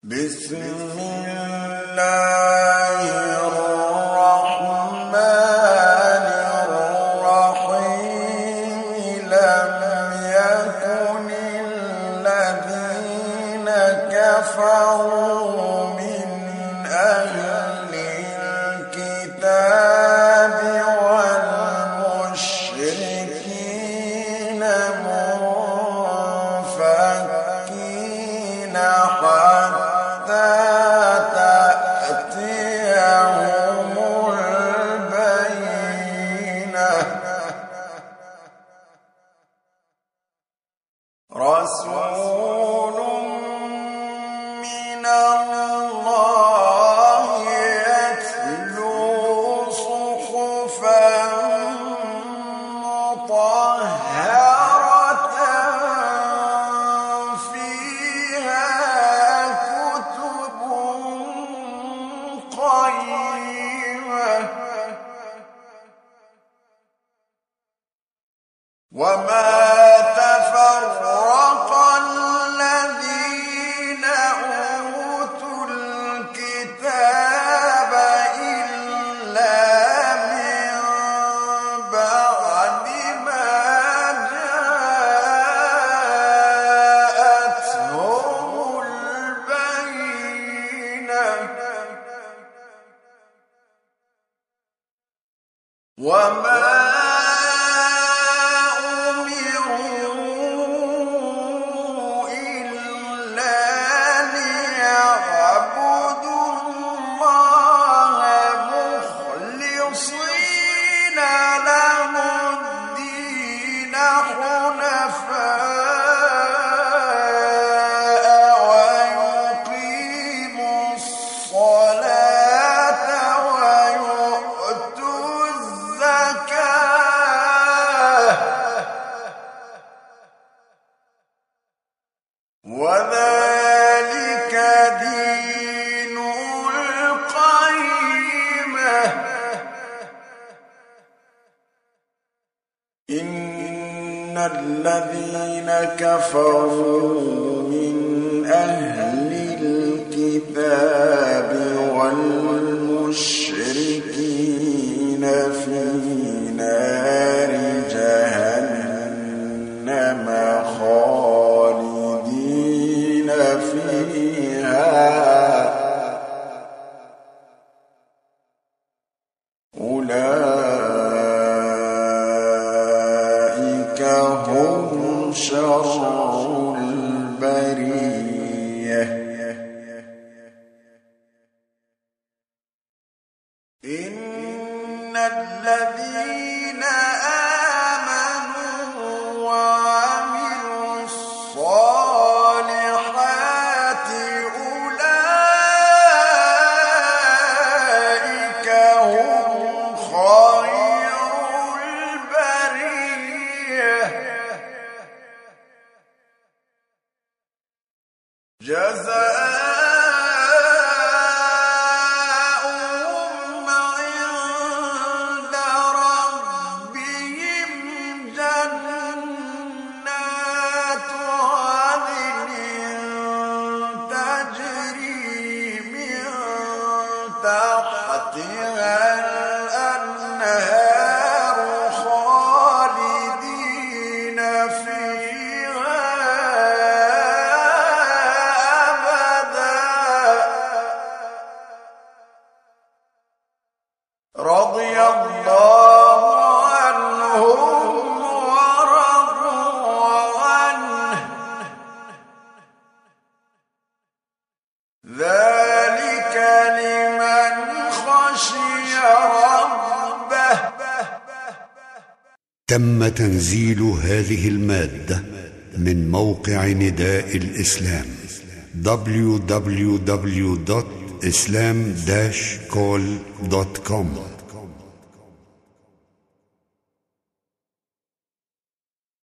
بسم الله الرحمن الرحيم لم يكن الذين كفروا من أهل الكتاب والمشركين منفكين حتى تأتيهم البينة رسول من الله يتلو صحفا مطهرة فيها كتب قيمة وما تفرق الذين أوتوا الكتاب إلا من بعد ما جاءتهم البينة وما أمروا إلا ليعبدوا الله مخلصين له الدين حنفاء ويقيموا الصلاة ويؤتوا الزكاة وذلك دين القيمة إن الذين كفروا من أهل الكتاب والمشركين في نار جهنم خالدين فيها أولئك هم شر البرية إن الذين آمنوا وعملوا الصالحات أولئك هم خير البرية جزاؤهم عند ربهم جنات عدن تجري من تحتها الأنهار خالدين فيها رضي الله عنهم ورضوا عنه ذلك لمن خشي ربه. تم تنزيل هذه المادة من موقع نداء الإسلام www.islam-call.com